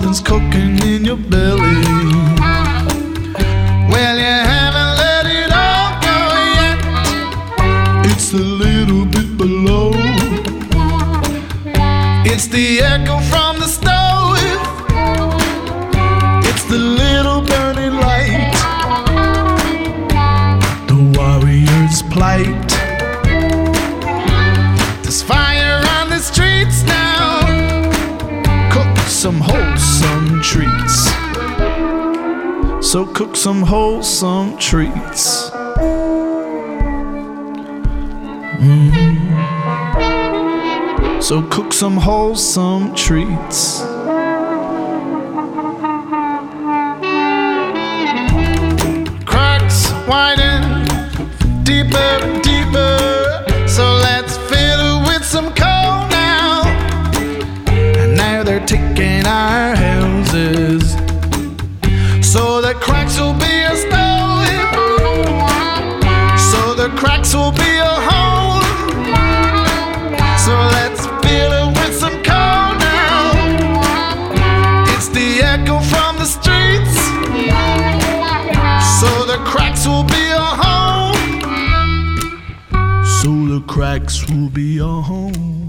something's cooking in your belly. Well, you haven't let it all go yet. It's a little bit below. It's the echo from the stove. It's the little burning light, the warrior's plight. There's fire on the streets now. Cook some wholesome treats. So cook some wholesome treats. So cook some wholesome treats. Cracks widen deeper and deeper. So let's fill it with some coal now. And now they're taking our houses. So the cracks will be a stove. So the cracks will be a hole. So let's fill it with some coal now. It's the echo from the streets. So the cracks will be a home. So the cracks will be a home.